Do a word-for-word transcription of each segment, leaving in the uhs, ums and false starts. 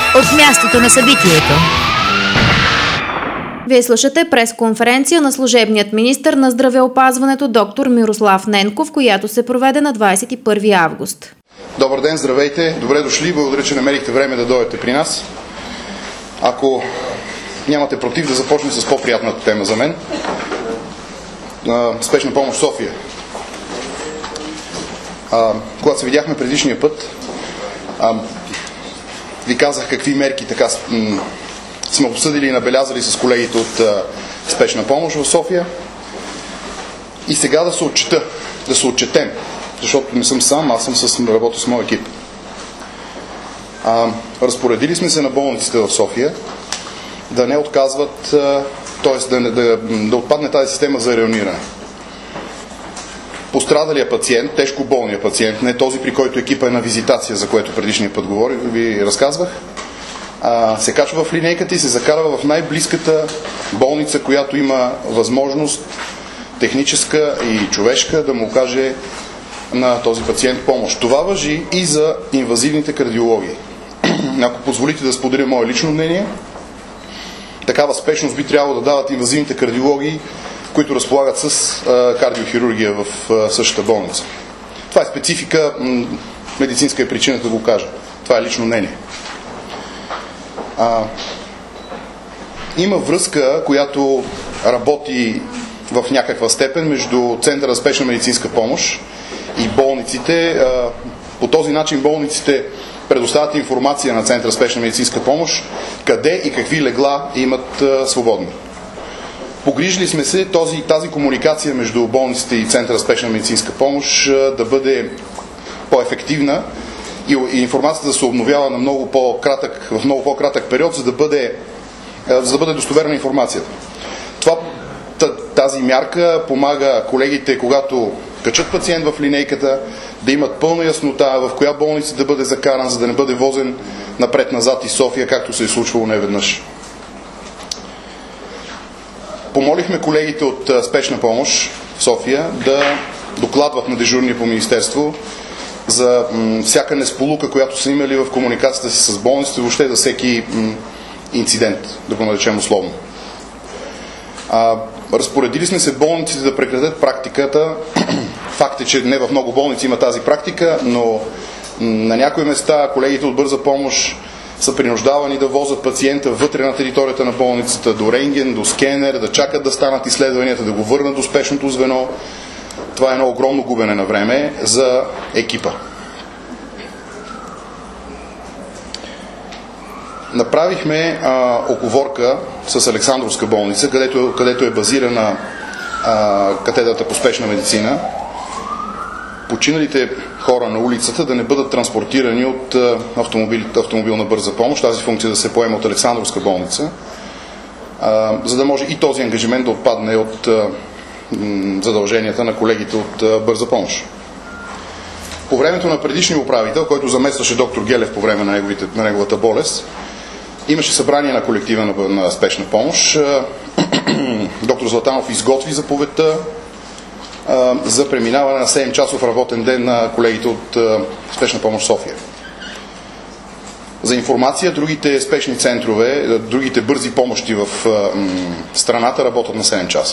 от мястото на събитието. Вие слушате пресконференция на служебният министър на здравеопазването доктор Мирослав Ненков, която се проведе на двадесет и първи август. Добър ден, здравейте, добре дошли, благодаря, че намерихте време да дойдете при нас. Ако нямате против, да започнем с по-приятната тема за мен. Спешна помощ София. А, когато се видяхме предишния път, а, ви казах какви мерки така м- сме обсъдили и набелязали с колегите от а, Спешна помощ в София. И сега да се отчета, да се отчетем, защото не съм сам, аз съм с, работя с моя екип. А, разпоредили сме се на болниците в София да не отказват, т.е. Да, да, да отпадне тази система за райониране. Пострадалия пациент, тежко болния пациент, не този, при който екипа е на визитация, за което предишния път говорих, ви разказвах, а, се качва в линейката и се закарва в най-близката болница, която има възможност техническа и човешка да му окаже на този пациент помощ. Това важи и за инвазивните кардиологии. Ако позволите да споделя мое лично мнение, такава спешност би трябвало да дават инвазивните кардиологии, които разполагат с а, кардиохирургия в а, същата болница. Това е специфика, м- медицинска е причината да го кажа. Това е лично мнение. А, има връзка, която работи в някаква степен между Центъра за спешна медицинска помощ и болниците. А, по този начин болниците предоставят информация на Центъра за спешна медицинска помощ, къде и какви легла имат а, свободни. Погрижили сме се този, тази комуникация между болниците и Центъра за спешна медицинска помощ а, да бъде по-ефективна и, и информацията да се обновява на много по-кратък, в много по-кратък период, за да бъде, а, за да бъде достоверна информацията. Това, тази мярка помага колегите, когато качат пациент в линейката, да имат пълна яснота в коя болница да бъде закаран, за да не бъде возен напред-назад из София, както се е случвало неведнъж. Помолихме колегите от Спешна помощ в София да докладват на дежурния по министерство за м- всяка несполука, която са имали в комуникацията си с болниците, въобще за всеки м- инцидент, да го наречем условно. А, разпоредили сме се болниците да прекратят практиката. Факт е, че не в много болници има тази практика, но на някои места колегите от Бърза помощ са принуждавани да возят пациента вътре на територията на болницата до рентген, до скенер, да чакат да станат изследванията, да го върнат до спешното звено. Това е едно огромно губене на време за екипа. Направихме а, оговорка с Александровска болница, където, където е базирана а, катедрата по спешна медицина. Починалите хора на улицата да не бъдат транспортирани от а, автомобил, автомобилна бърза помощ, тази функция да се поема от Александровска болница, а, за да може и този ангажимент да отпадне от а, м, задълженията на колегите от а, Бърза помощ. По времето на предишния управител, който заместваше доктор Гелев по време на, неговите, на неговата болест, имаше събрание на колектива на, на Спешна помощ. Доктор Златанов изготви заповедта а, за преминаване на седем часов работен ден на колегите от а, Спешна помощ София. За информация, другите спешни центрове, другите бързи помощи в а, м, страната работят на седем часа.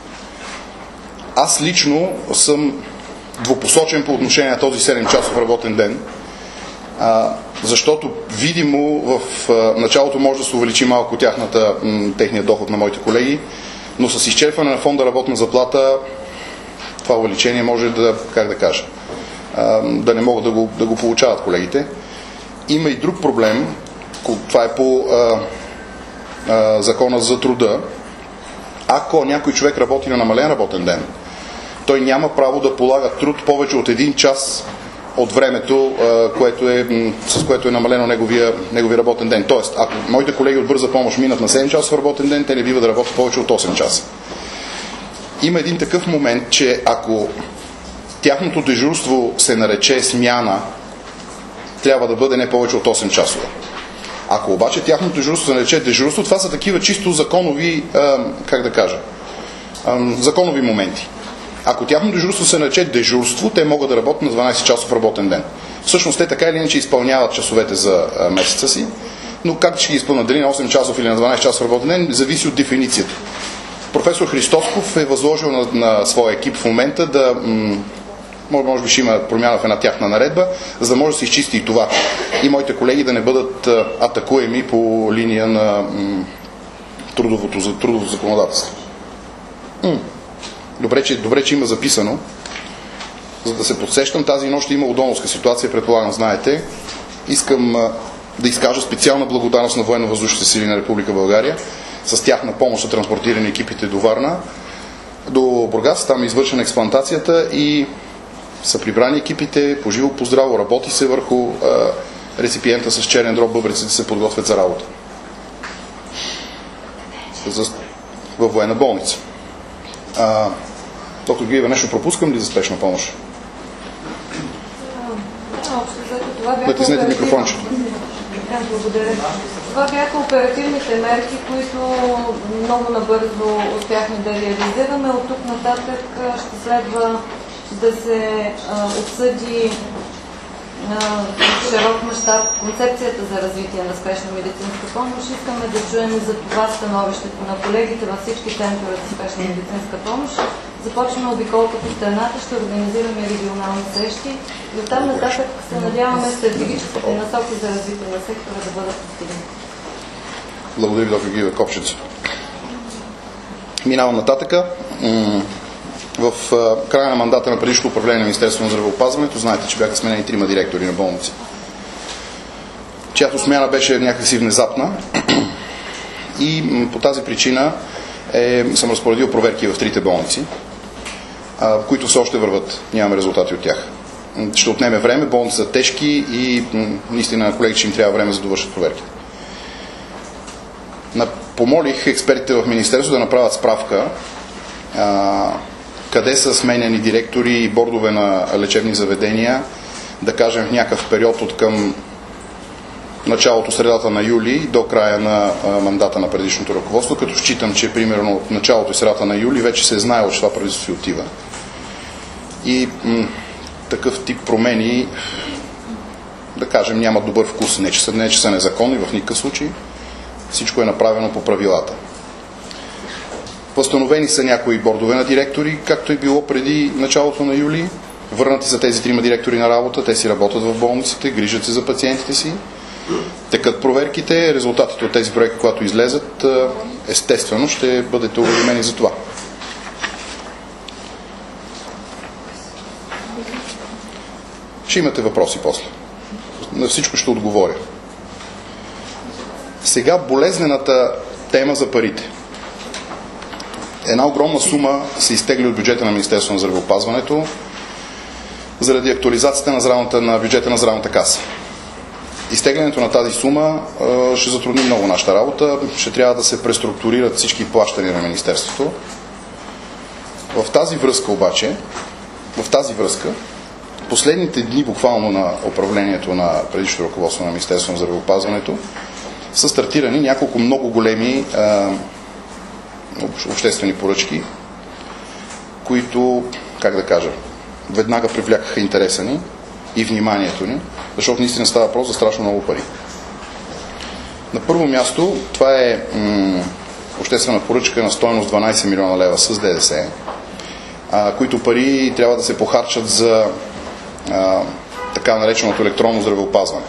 Аз лично съм двупосочен по отношение на този седем часов работен ден, а, защото видимо в а, началото може да се увеличи малко тяхната, м, техния доход на моите колеги, но с изчерпване на фонда работна заплата това увеличение може да, как да кажа, а, да не могат да го, да го получават колегите. Има и друг проблем, това е по а, а, закона за труда. Ако някой човек работи на намален работен ден, той няма право да полага труд повече от един час от времето, което е, с което е намалено неговия, неговия работен ден. Тоест, ако моите колеги от Бърза помощ минат на седем часов работен ден, те не бива да работят повече от осем часа. Има един такъв момент, че ако тяхното дежурство се нарече смяна, трябва да бъде не повече от осем часове. Ако обаче тяхното дежурство се нарече дежурство, това са такива чисто законови, как да кажа, законови моменти. Ако тяхното дежурство се нарече дежурство, те могат да работят на дванайсет часов работен ден. Всъщност те така или иначе изпълняват часовете за месеца си, но как ще ги изпълнят? Дали на осем часов или на дванайсет часов работен ден, зависи от дефиницията. Професор Христосков е възложил на, на своя екип в момента да, м- може би ще има промяна в една тяхна наредба, за да може да се изчисти и това. И моите колеги да не бъдат а, атакуеми по линия на м- трудовото, за трудово законодателство. М- добре, че, добре, че има записано. За да се подсещам, тази нощ има удонска ситуация, предполагам, знаете. Искам а, да изкажа специална благодарност на военно-въздушните сили на Република България. С тяхна помощ са транспортирани екипите до Варна, до Бургас. Там е извършена експлантацията и са прибрани екипите, поживо поздраво, работи се върху а, реципиента с черен дроб, бъбреците се подготвят за работа. За, във военна болница. А, доктор Гиева, нещо пропускам ли за спешна помощ? Натиснете микрофончето. Благодаря. Това бяха оперативните мерки, които много набързо успяхме да реализираме. От тук нататък ще следва да се а, обсъди в широк мащаб концепцията за развитие на спешна медицинска помощ. Искаме да чуем за това становището на колегите във всички центрове за спешна медицинска помощ. Започваме обиколка по страната, ще организираме регионални срещи и оттам нататък се надяваме стратегическите насоки за развитие на сектора да бъдат постигнати. Благодаря ви, доктор Гиева Копчица. Минавам нататъка. В края на мандата на предишното управление на Министерството на здравеопазването, знаете, че бяха сменени трима директори на болници, чиято смяна беше някакси внезапна и по тази причина е, съм разпоредил проверки в трите болници, а, които все още върват. Нямаме резултати от тях. Ще отнеме време, болници са тежки и наистина на колегите ще им трябва време за да довършат проверките. Помолих експертите в Министерството да направят справка а, къде са сменяни директори и бордове на лечебни заведения, да кажем в някакъв период от към началото, средата на юли до края на а, мандата на предишното ръководство, като считам, че примерно от началото и средата на юли вече се е знаело, че това правителство си отива. И м- такъв тип промени, да кажем, нямат добър вкус. Не, че са, не, че са незаконни в никакъв случай. Всичко е направено по правилата. Възстановени са някои бордове на директори, както е било преди началото на юли. Върнати са тези трима директори на работа, те си работят в болниците, грижат се за пациентите си. Текат проверките, резултатите от тези проекти, когато излезат, естествено ще бъдете уведомени за това. Ще имате въпроси после. На всичко ще отговоря. Сега болезнената тема за парите. Една огромна сума се изтегли от бюджета на Министерството на здравеопазването заради актуализацията на, здравната, на бюджета на здравната каса. Изтеглянето на тази сума е, ще затрудни много нашата работа. Ще трябва да се преструктурират всички плащания на Министерството. В тази връзка обаче, в тази връзка, последните дни буквално на управлението на предишното ръководство на Министерството на здравеопазването са стартирани няколко много големи е, обществени поръчки, които, как да кажа, веднага привлякаха интереса ни и вниманието ни, защото наистина става въпрос за страшно много пари. На първо място, това е м- обществена поръчка на стойност дванайсет милиона лева с ДДС, а, които пари трябва да се похарчат за а, така нареченото електронно здравеопазване.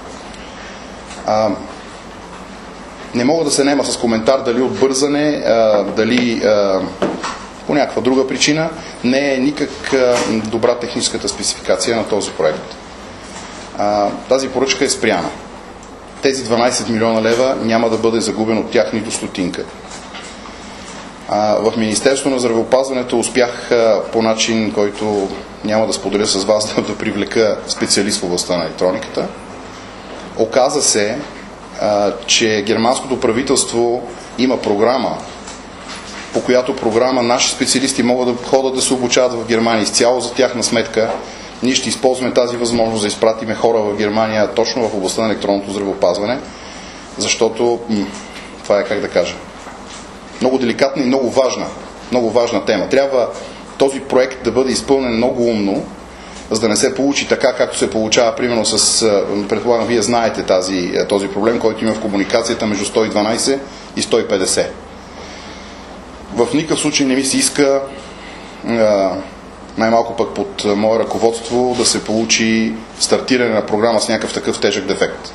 А, Не мога да се наема с коментар дали от бързане, а, дали а, по някаква друга причина. Не е никак а, добра техническата спецификация на този проект. А, тази поръчка е спряна. Тези дванайсет милиона лева няма да бъде загубен от тях нито стотинка. А, в Министерството на здравеопазването успях а, по начин, който няма да споделя с вас, да, да привлека специалист в областта на електрониката. Оказа се, че германското правителство има програма, по която програма наши специалисти могат да ходят да се обучават в Германия изцяло за тяхна сметка. Ние ще използваме тази възможност да изпратиме хора в Германия точно в областта на електронното здравеопазване, защото м- това е, как да кажа, много деликатна и много важна, много важна тема. Трябва този проект да бъде изпълнен много умно за да не се получи така, както се получава, примерно с, предполагам, вие знаете тази, този проблем, който има в комуникацията между сто и дванайсет и сто и петдесет. В никакъв случай не ми се иска, най-малко пък под мое ръководство, да се получи стартиране на програма с някакъв такъв тежък дефект.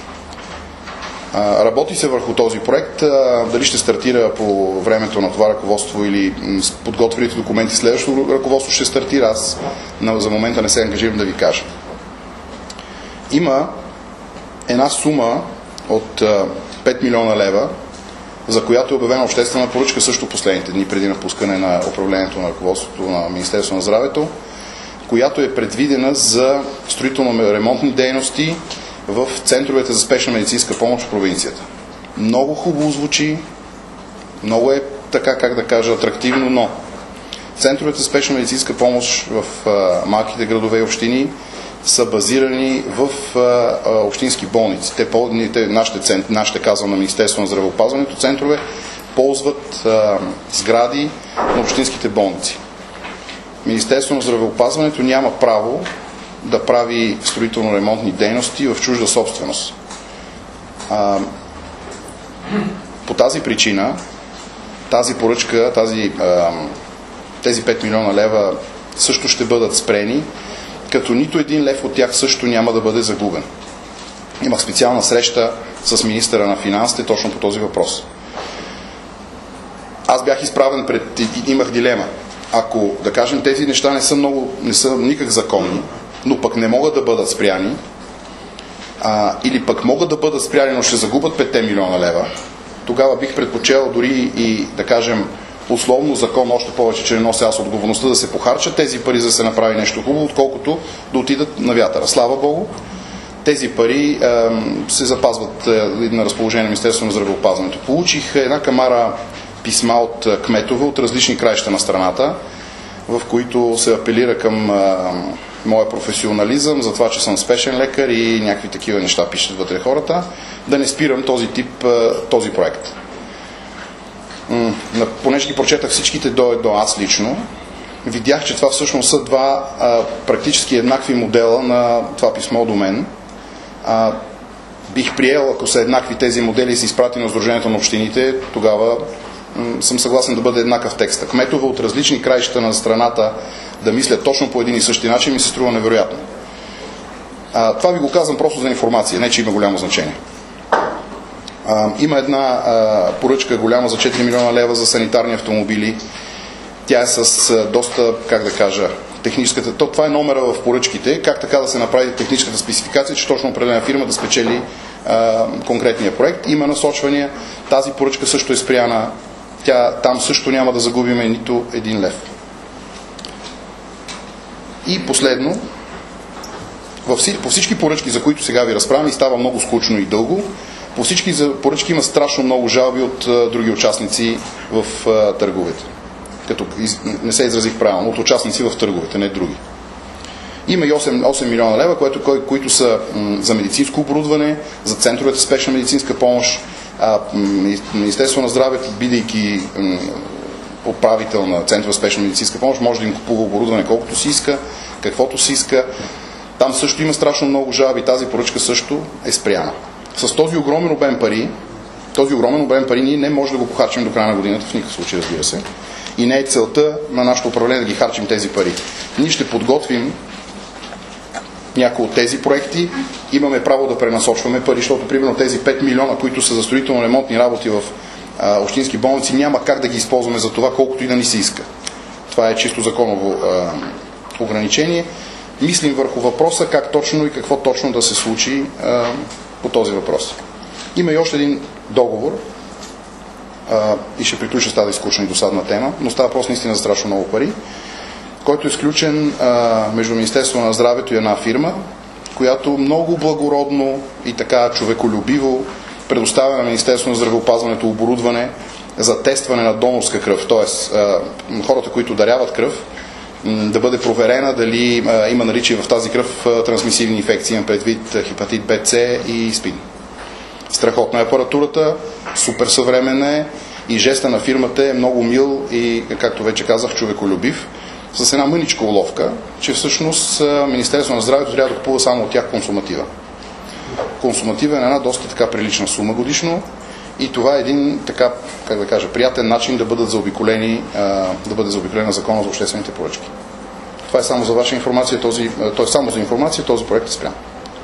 Работи се върху този проект. Дали ще стартира по времето на това ръководство или с подготвените документи следващото ръководство ще стартира, аз за момента не се ангажирам да ви кажа. Има една сума от пет милиона лева, за която е обявена обществена поръчка също последните дни преди напускане на управлението на ръководството на Министерството на здравето, която е предвидена за строително-ремонтни дейности в центровете за спешна медицинска помощ в провинцията. Много хубаво звучи, много е така, как да кажа, атрактивно, но центровете за спешна медицинска помощ в а, малките градове и общини са базирани в а, а, общински болници. Те, те нашите, цент, нашите казвам на Министерство на здравеопазването, центрове ползват а, сгради на общинските болници. Министерство на здравеопазването няма право да прави строително-ремонтни дейности в чужда собственост. А, по тази причина тази поръчка, тази, а, тези пет милиона лева също ще бъдат спрени, като нито един лев от тях също няма да бъде загубен. Имах специална среща с министъра на финансите точно по този въпрос. Аз бях изправен пред... имах дилема. Ако, да кажем, тези неща не са, много, не са никак законни, но пък не могат да бъдат спряни, а, или пък могат да бъдат спряни, но ще загубят пет милиона лева, тогава бих предпочел дори и, да кажем, условно закон, още повече, че не нося аз отговорността да се похарчат тези пари, за да се направи нещо хубаво, отколкото да отидат на вятъра. Слава Богу, тези пари е, се запазват е, на разположение на Министерството на здравеопазването. Получих една камара писма от кметове от различни краища на страната, в които се апелира към е, моя професионализъм, за това, че съм спешен лекар и някакви такива неща пишат вътре хората, да не спирам този тип, този проект. Понеже ги прочетах всичките до едно аз лично, видях, че това всъщност са два а, практически еднакви модела на това писмо до мен. А, бих приел, ако са еднакви тези модели и са изпратени на Сдружението на общините, тогава м- съм съгласен да бъде еднакъв текст. Кметове от различни краища на страната да мислят точно по един и същи начин ми се струва невероятно. А, това ви го казвам просто за информация, не че има голямо значение. А, има една а, поръчка голяма за четири милиона лева за санитарни автомобили. Тя е с а, доста, как да кажа, техническата... То, това е номера в поръчките, как така да се направи техническата спецификация, че точно определена фирма да спечели а, конкретния проект. Има насочвания. Тази поръчка също е спряна. Тя, там също няма да загубиме нито един лев. И последно, по всички поръчки, за които сега ви разправям, и става много скучно и дълго, по всички поръчки има страшно много жалби от а, други участници в а, търговете. Като из, не се изразих правилно, от участници в търговете, не други. Има и осем милиона лева, което, кои, които са м, за медицинско оборудване, за центровете за спешна медицинска помощ. А, м, Министерство на здравето, бидейки м, управител на центрове за спешна медицинска помощ, може да им купува оборудване колкото си иска, каквото си иска. Там също има страшно много жалби. Тази поръчка също е спряна. С този огромен обем пари, този огромен обем пари ние не можем да го похарчим до края на годината, в никакъв случай, разбира се. И не е целта на нашето управление да ги харчим тези пари. Ние ще подготвим някои от тези проекти, имаме право да пренасочваме пари, защото примерно тези пет милиона, които са за строително-ремонтни работи в а, общински болници, няма как да ги използваме за това, колкото и да ни се иска. Това е чисто законово а, ограничение. Мислим върху въпроса как точно и какво точно да се случи а, по този въпрос. Има и още един договор а, и ще приключа с тази скучна и досадна тема, но става просто наистина за страшно много пари, който е сключен а, между Министерство на здравето и една фирма, която много благородно и така човеколюбиво предоставя на Министерство на здравеопазването оборудване за тестване на донорска кръв, т.е. хората, които даряват кръв, да бъде проверена дали а, има наличие в тази кръв а, трансмисивни инфекции, имам предвид хепатит Б, С и СПИН. Страхотна е апаратурата, супер съвременна е и жеста на фирмата е много мил и, както вече казах, човеколюбив. с една мъничка уловка, че всъщност Министерството на здравето трябва да купува само от тях консуматива. Консуматива е една доста така прилична сума годишно и това е един така, как да кажа, приятен начин да бъдат заобиколени, да бъде заобиколена закона за обществените поръчки. Това е само за ваша информация, този, т.е. само за информация, този проект е спрян.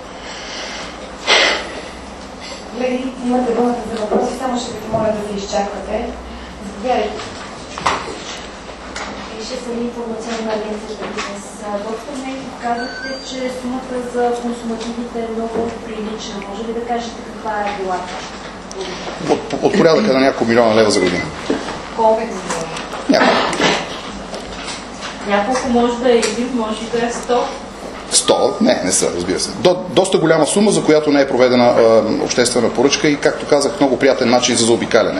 Колеги, имате думата за въпроси, само ще ви помоля да ви изчаквате. Заповядайте. Ще съм информационна агенция за бизнес. Доктор Ненков, казахте, че сумата за консумативите е много прилична. Може ли да кажете каква е била? От, от порядъка на няколко милиона лева за година. Колко милиона? Няколко. Няколко може да е един, може да е сто. сто? Не, не са, разбира се. До, доста голяма сума, за която не е проведена е, обществена поръчка и, както казах, много приятен начин за заобикаляне.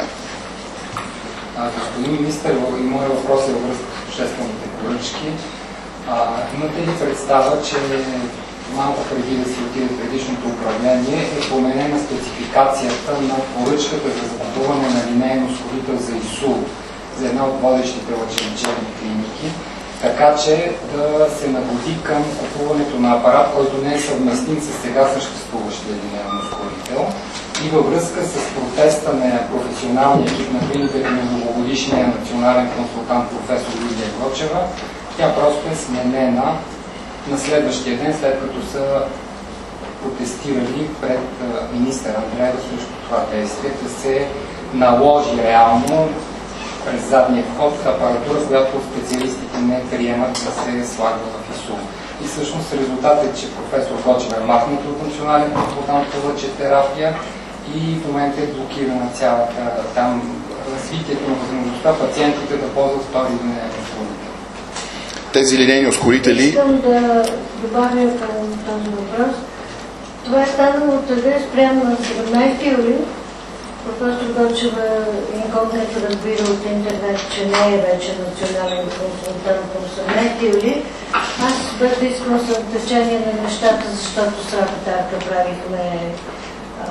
Господин министър, и моят въпрос е във връзка с обществените поръчки. А, имате ли представа, че малко преди да си отиде предишното управление е променена спецификацията на поръчката за закупуване на линейен ускорител за ИСУЛ, за една от водещите лъчелечебни клиники, така че да се нагоди към купуването на апарат, който не е съвместим с сега съществуващия линейен ускорител. И във връзка с протеста на професионалния екип на клиниката на многогодишния национален консултант професор Лидия Грочева, тя просто е сменена на следващия ден, след като са протестирали пред министър Андреева срещу това действие, да се наложи реално през задния вход апаратура, която специалистите не приемат да се слага в ИСУЛ. И всъщност резултат е, че професор Гочева е махнат от национален консултант по лъчетерапия и в момента е блокирана цялата там развитието на възможността пациентите да ползват втори линейен ускорител. Тези линейни ускорители... Искам да добавя към този въпрос. Това е станало от тъде спрямо на седемнайсети юли. Професор Гочева инкогнито разбира от интернет, че не е вече национален консултант на осемнайсети юли. Аз бях да искам с течение на нещата, защото с работарка правихме а,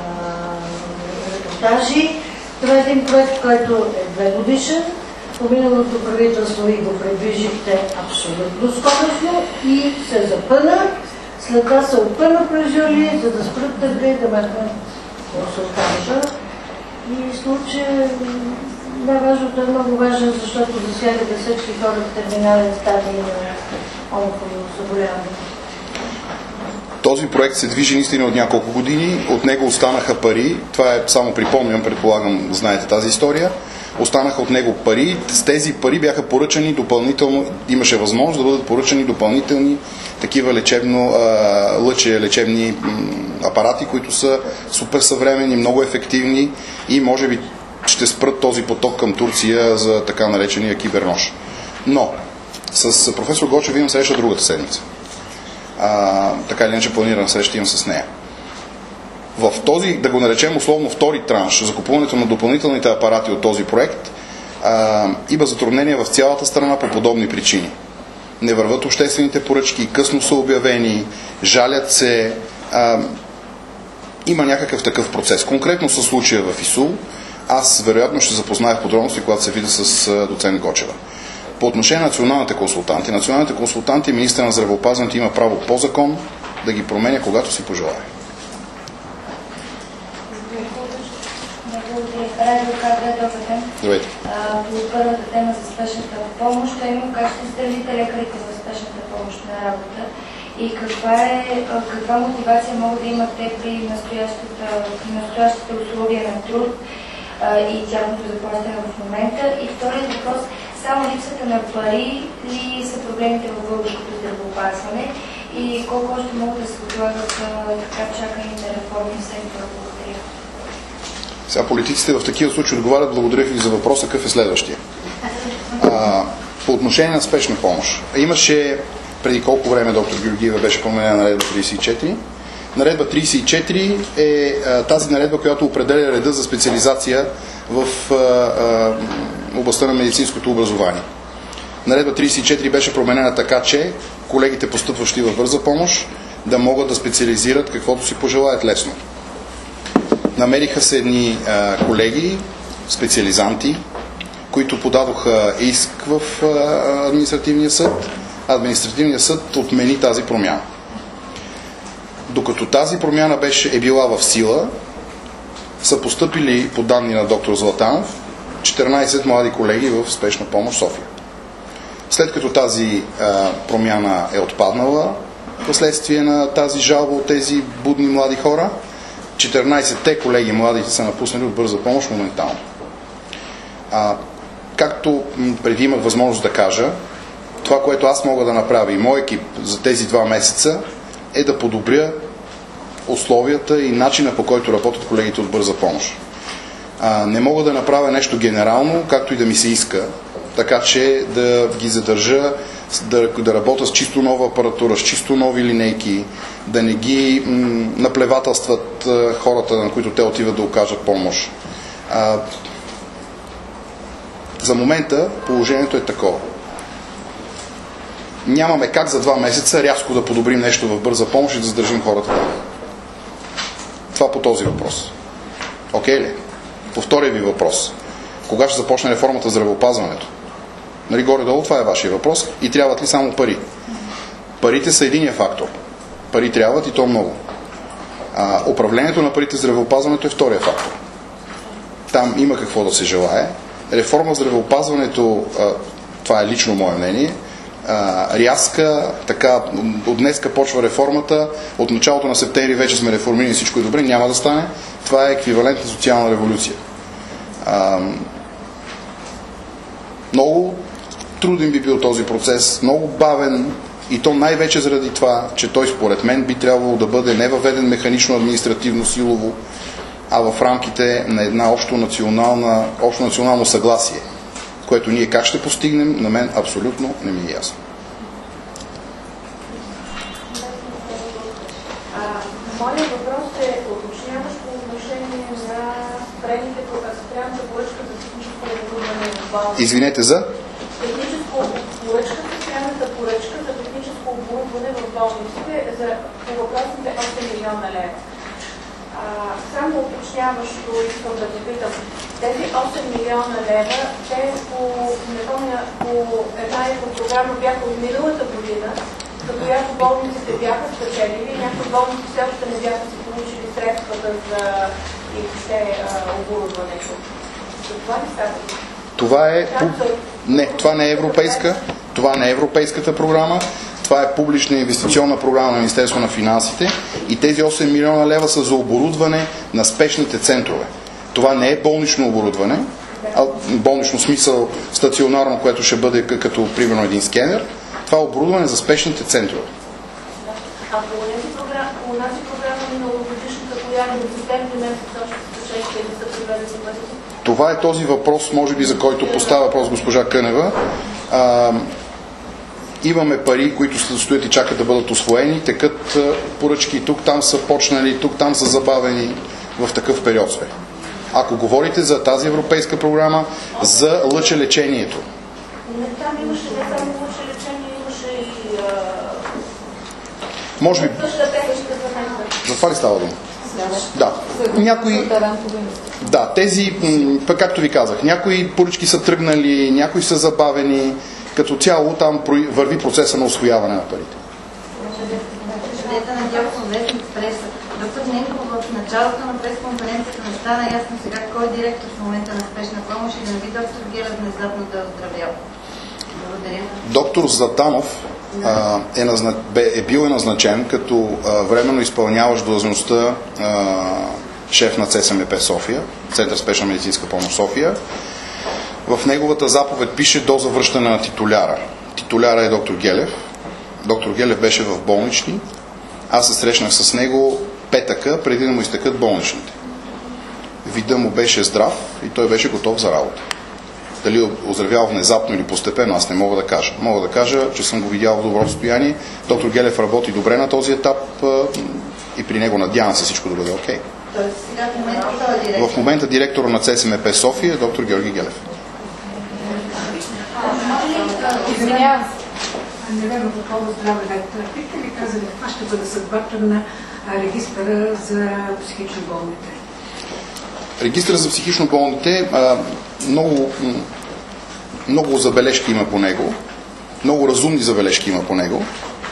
репортажи. Това е един проект, който е две годишен. По миналото правителство и го предвижихте абсолютно скоростно и се запъна. След това се опъна през юли, за да спрат търга и да махнат консултанта. И случай най-важното е много важен, защото засягате всички хора в терминален стадий на онкозаболяване. Този проект се движи наистина от няколко години. От него останаха пари. Това е, само припомням, предполагам, знаете тази история. Останаха от него пари. С тези пари бяха поръчани допълнително, имаше възможност да бъдат поръчани допълнителни такива лечебно, лъче лечебни апарати, които са супер съвременни, много ефективни и може би ще спрат този поток към Турция за така наречения кибернож. Но с професор Гочев имам среща другата седмица. А, така или иначе планирана среща имам с нея. В този, да го наречем условно втори транш, за купуването на допълнителните апарати от този проект, а, има затруднения в цялата страна по подобни причини. Не върват обществените поръчки, късно са обявени, жалят се. А, има някакъв такъв процес. Конкретно със случая в ИСУЛ, аз вероятно ще запозная в подробности, когато се видя с доцент Гочева. По отношение на националните консултанти, националните консултанти, министър на здравеопазването има право по закон да ги променя, когато си пожелае. Здравейте. По първата тема за спешната помощ, а именно как ще стълите лекарите за спешната помощ на работа и каква, е, каква мотивация могат да имат те при настоящите условия на труд а, и тяхното заплащане в момента. И вторият въпрос, само липсата на пари ли са проблемите в българското здравеопазване и колко още могат да се отлагат така чаканите реформи в сектора? Благодаря. Сега политиците в такива случаи отговарят. Благодаря ви за въпроса, какъв е следващия. А, по отношение на спешна помощ. Имаше преди колко време, доктор Георгиева, беше променена наредба трийсет и четири. Наредба трийсет и четири е а, тази наредба, която определя реда за специализация в а, а, областта на медицинското образование. Наредба трийсет и четири беше променена така, че колегите, постъпващи във бърза помощ, да могат да специализират каквото си пожелаят лесно. Намериха се едни а, колеги, специализанти, които подадоха иск в административния съд. Административният съд отмени тази промяна. Докато тази промяна беше, е била в сила, са постъпили, по данни на доктор Златанов, четиринайсет млади колеги в спешна помощ София. След като тази а, промяна е отпаднала, вследствие на тази жалба от тези будни млади хора, четиринайсетте колеги младите са напуснали от бърза помощ моментално. А, както преди имах възможност да кажа, това, което аз мога да направя и мой екип за тези два месеца, е да подобря условията и начина, по който работят колегите от бърза помощ. А, не мога да направя нещо генерално, както и да ми се иска, така че да ги задържа, да, да работя с чисто нова апаратура, с чисто нови линейки, да не ги м, наплевателстват а, хората, на които те отиват да окажат помощ. А, за момента положението е такова. Нямаме как за два месеца рязко да подобрим нещо в бърза помощ и да задържим хората там. Това по този въпрос. Окей ли? По втория ви въпрос. Кога ще започне реформата в здравеопазването? Нали, горе-долу това е вашия въпрос. И трябват ли само пари? Парите са единия фактор. Пари трябват и то много. А, управлението на парите в здравеопазването е втория фактор. Там има какво да се желае. Реформа в здравеопазването, а, това е лично мое мнение, а, рязка, така, от днеска почва реформата, от началото на септември вече сме реформирани, всичко е добре, няма да стане. Това е еквивалент на социална революция. А, много труден би бил този процес, много бавен, и то най-вече заради това, че той според мен би трябвало да бъде не въведен механично, административно, силово, а в рамките на една общо национална, общо национално съгласие, което ние как ще постигнем, на мен абсолютно не ми е ясно. Моят въпрос е уточняващ по отношение на предните спрямната поръчка за техническо оборудване в болниците. Извинете за? Техническо поръчка, спрямната поръчка за техническо оборудване в болниците за по въпросните осем милиона лева. А, само уточняващо искам да ви питам. Тези осем милиона лева, те по, не помня, по една програма бяха от миналата година, за която болниците бяха спечелили, някои болници все още не бяха си получили средствата за и все оборудването. За това ли става? Това е... Не, това не е европейска. Това не е европейската програма. Това е публична инвестиционна програма на Министерство на финансите и тези осем милиона лева са за оборудване на спешните центрове. Това не е болнично оборудване, а болнично смисъл стационарно, което ще бъде като примерно един скенер. Това е оборудване за спешните центрове. А по тази програма, по тази програма миналогодишната, която в септември месец още са шест или са приведени месец? Това е този въпрос, може би, за който поставя въпрос госпожа Кънева. А, имаме пари, които стоят и чакат да бъдат усвоени, текат поръчки, тук там са почнали, тук там са забавени, в такъв период сме. Ако говорите за тази европейска програма за лъчелечението. Не, там имаше не само лъчелечение, имаше и... А... Може би... За това ли става дума? Да. Някои... Да, тези, пък както ви казах, някои поръчки са тръгнали, някои са забавени, като цяло там върви процеса на усвояване на парите. Доктор Ненков, в началото на пресконференцията не стана ясно сега кой е директор в момента на спешна помощ и да ви доктор Гелев внезапно да е оздравял. Благодаря. Доктор Златанов а, е, назна... бе, е бил е назначен като а, временно изпълняващ длъжността а, шеф на Це Ес Ем Пе София, Център спешна медицинска помощ София. В неговата заповед пише до завръщане на титуляра. Титуляра е доктор Гелев. Доктор Гелев беше в болнични. Аз се срещнах с него петъка, преди да му изтекат болничните. Вида му беше здрав и той беше готов за работа. Дали оздравял внезапно или постепенно, аз не мога да кажа. Мога да кажа, че съм го видял в добро състояние. Доктор Гелев работи добре на този етап и при него надявам се всичко да бъде окей. Okay. В момента директор на Це Ес Ем Пе София е доктор Георги Гелев. Извинявам се. Неверно такова здраве лето. Бихте ли казали каква ще бъде съдбата на регистъра за психично болните? Регистъра за психично болните, много много забележки има по него, много разумни забележки има по него.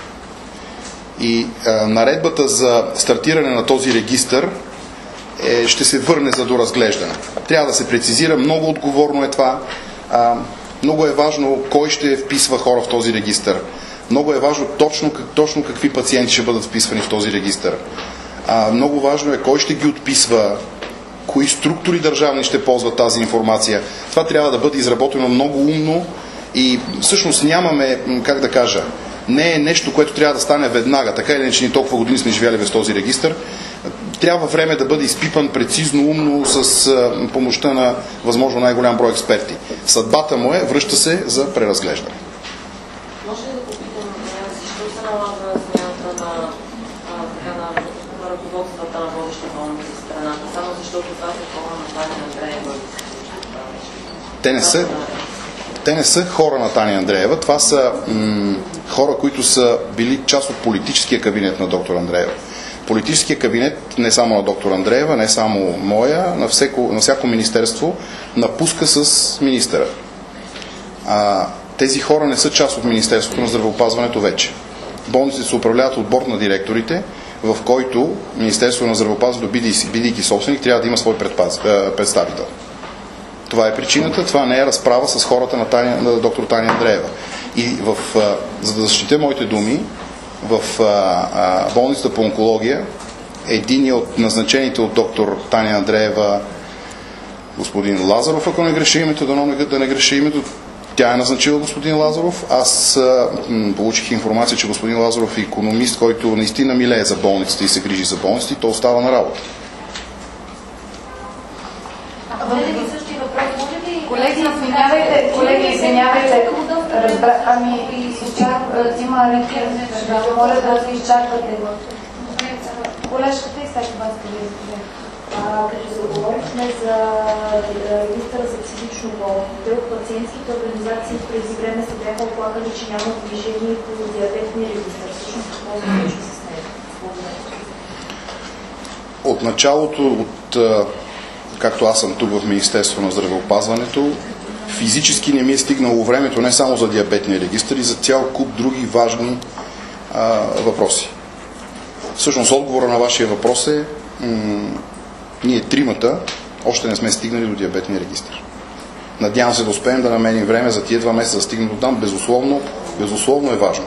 И а, наредбата за стартиране на този регистър е, ще се върне за доразглеждане. Трябва да се прецизира, много отговорно е това. А, много е важно кой ще вписва хора в този регистър. Много е важно точно, как, точно какви пациенти ще бъдат вписвани в този регистър. А, много важно е кой ще ги отписва, кои структури държавни ще ползват тази информация. Това трябва да бъде изработено много умно и всъщност нямаме, как да кажа, не е нещо, което трябва да стане веднага. Така или иначе, ни толкова години сме живяли без този регистър. Трябва време да бъде изпипан прецизно, умно, с а, помощта на възможно най-голям брой експерти. Съдбата му е, връща се за преразглеждане. Може ли да попитам, защо се налага смяната на, на, на, на ръководствата на водещи болници в страната? Само защото това са хора на Таня Андреева? Те не са, те не са хора на Таня Андреева. Това са м- хора, които са били част от политическия кабинет на доктор Андреева. Политическия кабинет, не само на доктор Андреева, не само моя, на всяко, на всяко министерство напуска с министъра. А, тези хора не са част от Министерството на здравеопазването вече. Болниците се управляват от борд на директорите, в който Министерството на здравеопазването, бидейки собственик, трябва да има свой предпаз, представител. Това е причината. Това не е разправа с хората на, Таня, на доктор Таня Андреева. И в, за да защитя моите думи, в а, а, болницата по онкология един от назначените от доктор Таня Андреева, господин Лазаров, ако не греша името, да не, да не греша името, тя е назначила господин Лазаров. Аз а, м, получих информация, че господин Лазаров е икономист, който наистина милее за болниците и се грижи за болниците, и то остава на работа. Колеги, извинявайте, колеги, извинявайте. Разбра... Ами, и сега има реагиране, да моля да се изчаквате. Колежката и след това сте вие. Като заговорихме за регистъра за психично болните, от пациентските организации през време се бяха оплакали, че няма движение по диабетния регистър. Всъщност какво се случва с него? От началото, от както аз съм тук в Министерство на здравеопазването, физически не ми е стигнало времето не само за диабетния регистър, и за цял куп други важни а, въпроси. Всъщност отговора на вашия въпрос е м- ние тримата още не сме стигнали до диабетния регистър. Надявам се да успеем да намерим време за тия два месеца да стигнем до там. Безусловно, безусловно е важно.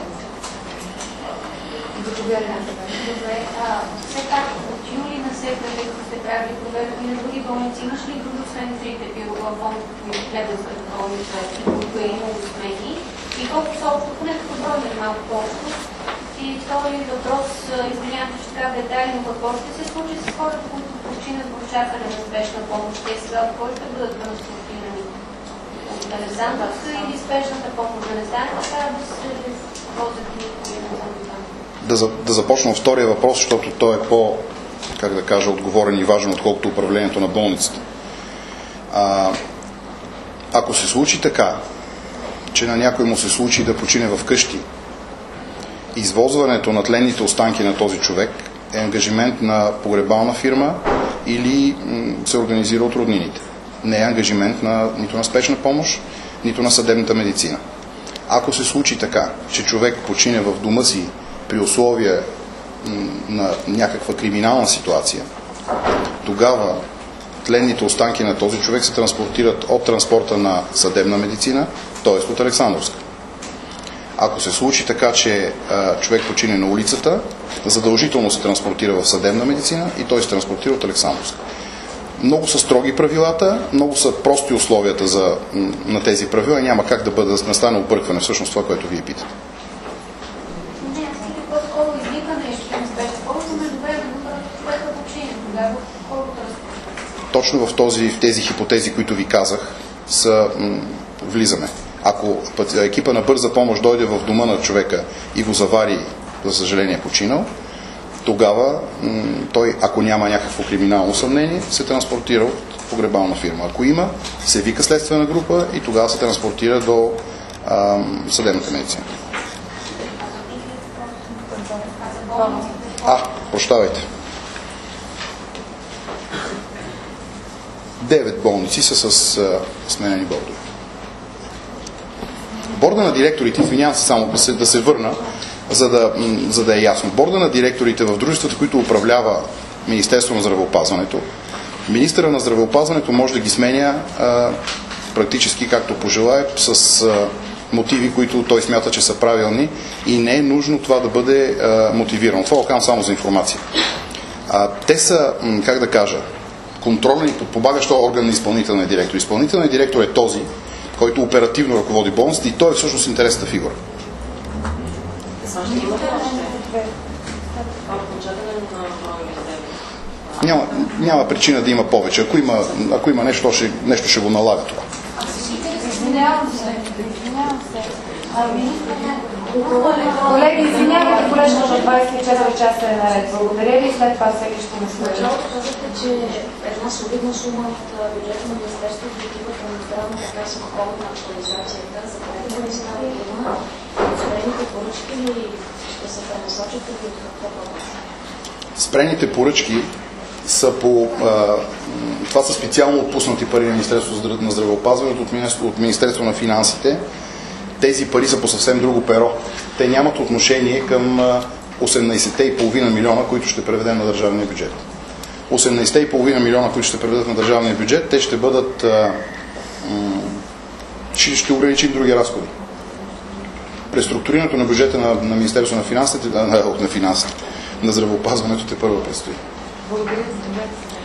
правили проверки на други болници. Имаш ли други, освен трите болници, които гледат като болница, които е имало смени? И колко са общо, поне като брой е малко повече. И втори въпрос, извинявам се, че така детайлно, какво ще се случи с хората, които починат в чакане на спешна помощ? Те сега от кой ще бъдат транспортирани? От Александровска или спешната помощ? Да не стане така да се возят никой на да, да започна от втория въпрос, защото той е по, как да кажа, отговорен и важен, отколкото управлението на болницата. А, ако се случи така, че на някой му се случи да почине в къщи, извозването на тленните останки на този човек е ангажимент на погребална фирма или м- се организира от роднините. Не е ангажимент на, нито на спешна помощ, нито на съдебната медицина. Ако се случи така, че човек почине в дома си при условия на някаква криминална ситуация, тогава тленните останки на този човек се транспортират от транспорта на съдебна медицина, т.е. от Александровска. Ако се случи така, че а, човек почине на улицата, задължително се транспортира в съдебна медицина и той се транспортира от Александровска. Много са строги правилата, много са прости условията за, на тези правила и няма как да бъде, да настане объркване, всъщност това, което вие питате. Точно в, този, в тези хипотези, които ви казах, са, м, влизаме. Ако екипа на бърза помощ дойде в дома на човека и го завари, за съжаление починал, тогава м, той, ако няма някакво криминално съмнение, се транспортира от погребална фирма. Ако има, се вика следствена група и тогава се транспортира до а, съдебната медицина. А, прощавайте. Девет болници са с а, сменени бордове. Борда на директорите, извинявам се само да се, да се върна, за да, за да е ясно. Борда на директорите в дружествата, които управлява Министерство на здравеопазването, министъра на здравеопазването може да ги сменя а, практически както пожелае, с а, мотиви, които той смята, че са правилни, и не е нужно това да бъде а, мотивирано. Това окам само за информация. А, те са, как да кажа, контролен и подпомагащ орган на изпълнителния директор. Изпълнителният директор е този, който оперативно ръководи болниците, и той е всъщност интересната фигура. Няма, няма причина да има повече. Ако има, ако има нещо, ще, нещо ще го налага това. Извинявам се. Извинявам се. Колеги, извинявайте, колежката от двадесет и четири часа е наред. Благодаря ви и след това всеки ще ме слуша. Началото казахте, че една солидна сума от бюджета на Министерството отива към здравната каса по повод на актуализацията. За което наистина да има спрените поръчки или ще се пренасочат и от какво повод? Спрените поръчки са по... А, това са специално отпуснати пари на Министерството на здравеопазването от Министерството, от Министерство на финансите. Тези пари са по съвсем друго перо. Те нямат отношение към осемнадесет и пет милиона, които ще преведем на държавния бюджет. осемнадесет и пет милиона, които ще преведат на държавния бюджет, те ще бъдат... А, ще, ще ограничим други разходи. Преструктурирането на бюджета на, на Министерство на финансите, на, на финансите, на здравеопазването те първо предстои. Благодаря за това.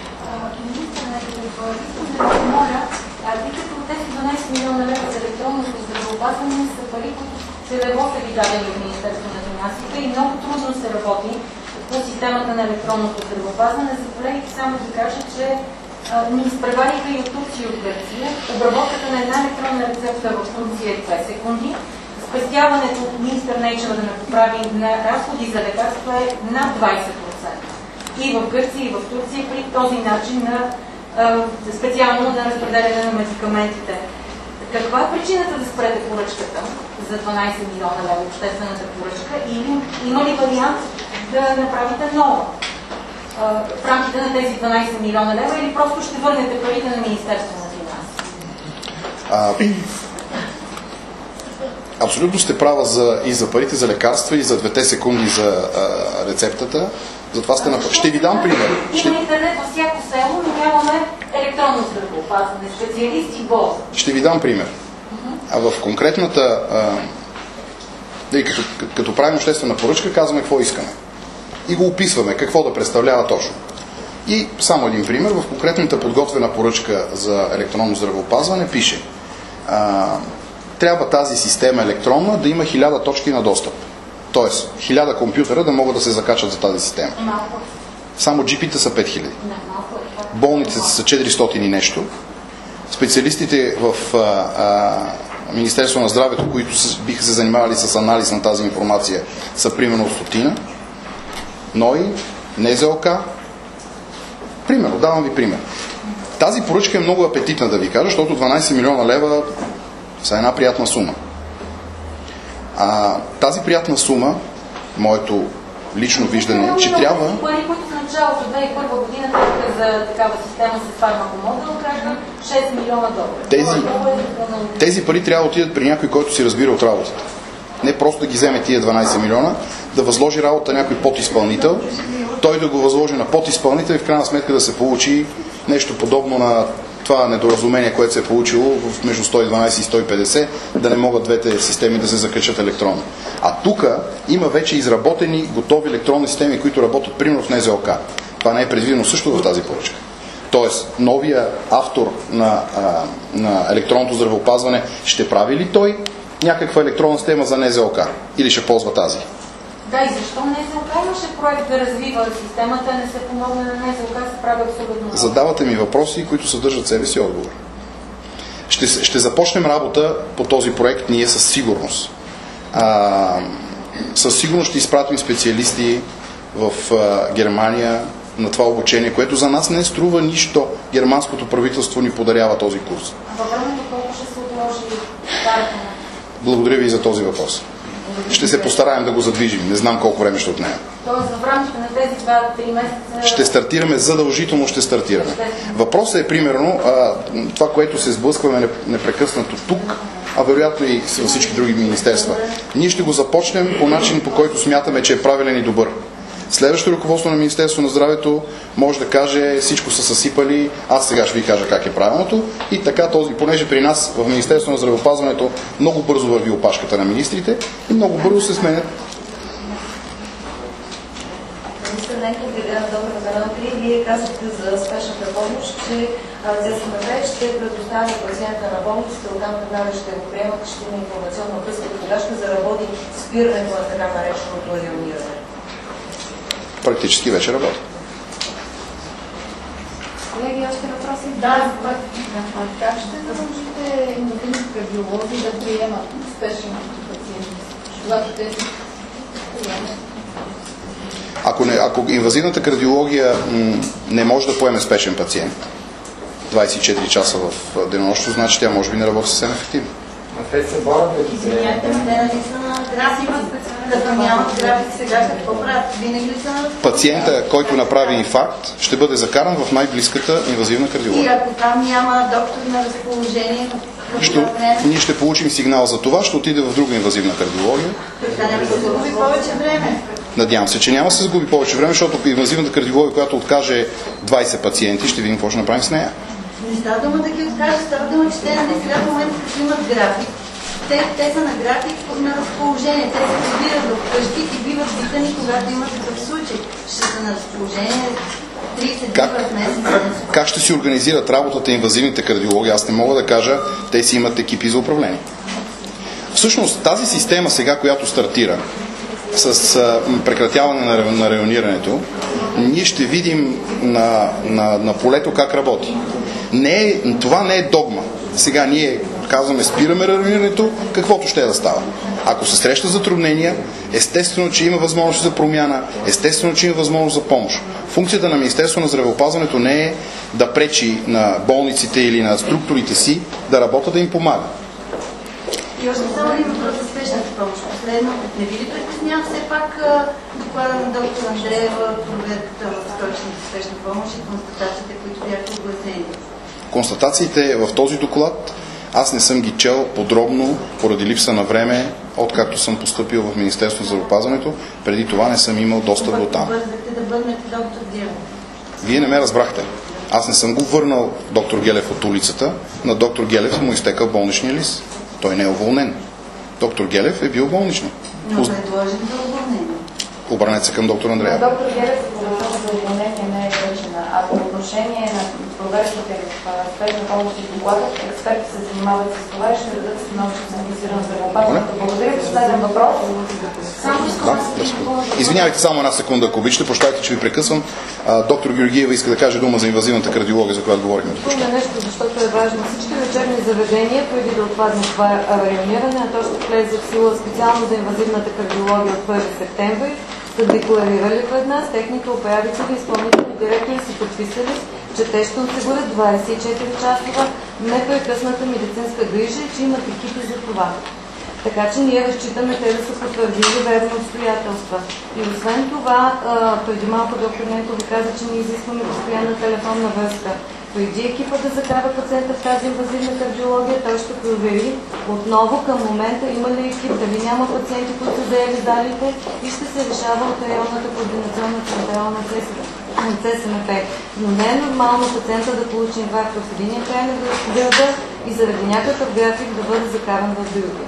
Тъй като тези дванадесет милиона лева за електронното здравеопазване са пари, които целево са ви дадени от Министерство на финансите и много трудно се работи по системата на електронното здравеопазване. За колегите само да кажа, че а, ни изпревариха и от Турция и от Гърция. Обработката на една електронна рецепта в Турция е две секунди. Спестяването от министър Нейчева да ме поправи на разходи за лекарства е над двадесет процента. И в Гърция, и в Турция при този начин на специално на разпределяне на медикаментите. Каква е причината да спрете поръчката за дванадесет милиона лева обществената поръчка, или има ли вариант да направите нова в рамките на тези дванадесет милиона лева, или просто ще върнете парите на Министерство на финанси? Абсолютно сте права за, и за парите за лекарства, и за двете секунди за а, рецептата. Затова сте направили. Ще ви дам пример. Ще... Има интернет във всяко село, но нямаме електронно здравеопазване, специалисти и болни. Ще ви дам пример. А в конкретната... А, и като, като правим обществена поръчка, казваме какво искаме. И го описваме, какво да представлява точно. И само един пример. В конкретната подготвена поръчка за електронно здравеопазване пише: а, трябва тази система електронна да има хиляда точки на достъп. Тоест, хиляда компютъра да могат да се закачат за тази система. Малко. Само джи пи-та са пет хиляди. Болниците са четиристотин и нещо. Специалистите в а, а, Министерство на здравето, които с, биха се занимавали с анализ на тази информация, са примерно стотина. НОИ, НЗОК. Примерно, давам ви пример. Тази поръчка е много апетитна, да ви кажа, защото дванадесет милиона лева са една приятна сума. А, тази приятна сума, моето лично виждане е, че трябва... Пари, които в началото две хиляди и първа година за такава система с фармакомодел, кажа шест милиона долара. Тези, тези пари трябва да отидат при някой, който си разбира от работата. Не просто да ги вземе тия дванадесет милиона, да възложи работа някой подизпълнител, той да го възложи на подизпълнител и в крайна сметка да се получи нещо подобно на това недоразумение, което се е получило между сто и дванадесет и сто и петдесет, да не могат двете системи да се закачат електронно. А тук има вече изработени готови електронни системи, които работят примерно в НЗОК. Това не е предвидено също в тази поръчка. Тоест, новия автор на, а, на електронното здравеопазване ще прави ли той някаква електронна система за НЗОК? Или ще ползва тази? Да, и защо НЗОК имаше проект да развива системата, не се помогне на НЗОК, се прави абсолютно. Задавате ми въпроси, които съдържат себе си отговор. Ще, ще започнем работа по този проект ние със сигурност. А, със сигурност ще изпратим специалисти в а, Германия на това обучение, което за нас не струва нищо. Германското правителство ни подарява този курс. А във времето колко ще се отложи старата? Благодаря ви за този въпрос. Ще се постараем да го задвижим. Не знам колко време ще отнеме. Тоест в рамките на тези два-три месеца... Ще стартираме, задължително ще стартираме. Въпросът е примерно, а, това, което се сблъскваме непрекъснато тук, а вероятно и във всички други министерства. Ние ще го започнем по начин, по който смятаме, че е правилен и добър. Следващото ръководство на Министерство на здравето може да каже всичко са съсипали, аз сега ще ви кажа как е правилното и така този, понеже при нас в Министерство на здравеопазването много бързо върви опашката на министрите и много бързо се сменят. Министър Ненков, добър на канал три, вие казахте за спешната помощ, че ЦСМП ще предоставя пациента на болниците, оттам веднага ще го приемат, ще има информационна връзка, кога ще заработи спирането на така нареченото райониране. Практически вече работи. Колеги, още въпроси? Да, как ще наложите инвазивни кардиолози да приемат спешни пациенти, когато те приемат? Ако, не, ако инвазивната кардиология м, не може да поеме спешен пациент двадесет и четири часа в денонощно, значи тя може би не работи съвсем ефективно. А те се борят да ги Извинявайте, те нали са на график, като нямат график сега, какво правят? Винаги ли са... Пациента, който направи инфаркт, ще бъде закаран в най-близката инвазивна И кардиология. ако там няма доктор на разположение, Ще, ние ще получим сигнал за това, ще отиде в друга инвазивна кардиология. така няма да се губи повече време. Надявам се, че няма да се загуби повече време, защото инвазивната кардиология, която откаже двадесет пациенти, ще видим какво ще направим с нея. Не става дума да ги откажа, става дума, че те не сега в момента, като имат график, те, те са на график на разположение, те се прибират в къщи и биват викани, когато имат такъв случай. Ще са на разположение тридесет дни в месец. Как ще си организират работата инвазивните кардиологи? Аз не мога да кажа, те си имат екипи за управление. Всъщност тази система сега, която стартира с а, прекратяване на, на районирането, ние ще видим на, на, на полето как работи. Не е, това не е догма. Сега ние казваме спираме районирането, каквото ще е да става. Ако се среща затруднения, естествено, че има възможност за промяна, естествено, че има възможност за помощ. Функцията на Министерство на здравеопазването не е да пречи на болниците или на структурите си да работят, да им помага. И още само един въпрос за спешната помощ. Последно, не ви ли притеснява все пак доклада на доктор Андреева, проверката в столичната спешна помощ и констатациите, които бяха огласени? Констатациите в този доклад аз не съм ги чел подробно, поради липса на време, откакто съм поступил в Министерство на здравеопазването. Преди това не съм имал достъп до там. Бързахте да върнете доктор Гелев. Вие не ме разбрахте. Аз не съм го върнал доктор Гелев от улицата. На доктор Гелев му изтекал болничния лист. Той не е уволнен. Доктор Гелев е бил болничен. Но предложен за уволнение. Обърнете се към доктор Андреева. Доктор Гелев за уволнение не е вършена. А по отношение на проверките в спешна помощ и доклада, експерти се занимават с това и ще дадат становище за финансиране за здравеопазването. Благодаря. Последен въпрос. Да. Извинявайте само една секунда, ако обичате. Прощайте, че ви прекъсвам. А, доктор Георгиева иска да каже дума за инвазивната кардиология, за която говорихме. Има нещо, защото е важно. Всички лечебни заведения, преди да отпадне това райониране, а то ще влезе в сила специално за инвазивната кардиология от първи септември, са декларирали пред нас, техните управители и изпълнителни директори са подписали, че те ще осигурят двадесет и четири часова непрекъсната медицинска грижа и че имат екипи за това. Така че ние разчитаме те да са потвърдили верни обстоятелства. И освен това, преди малко доктор Ненков ви каза, че ние изискваме постоянна телефонна връзка. Преди екипа да закара пациента в тази инвазивна кардиология, той ще провери отново към момента има ли екип, дали няма пациенти, които са заели залите и ще се решава от районната координационна централна ЦСМП. Но не е нормално пациента да получи инфаркт в единия край на града и заради някакъв график да бъде закаран в другия.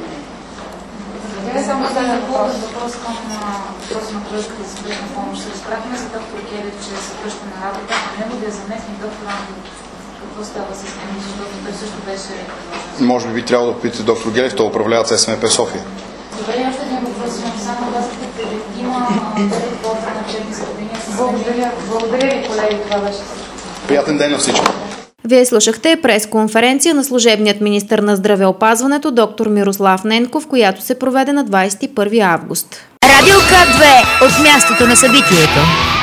Не само да въпрос, въпрос към въпрос на връзка за спешна помощ. Разбрахме за доктор Гелев, че се връща на работа, а него да е заместник доктор Ангелов. Какво става с него, защото той също беше предложен? Може би би трябвало да питате доктор Гелев, той управлява ЦСМП София. Добре, още един въпрос, само казахте, има рекорда на черни заведения. Благодаря, благодаря ви, колеги, това беше всичко. Приятен ден на всички! Вие слушахте пресконференция на служебният министър на здравеопазването доктор Мирослав Ненков, която се проведе на двадесет и първи август. Радио К две от мястото на събитието.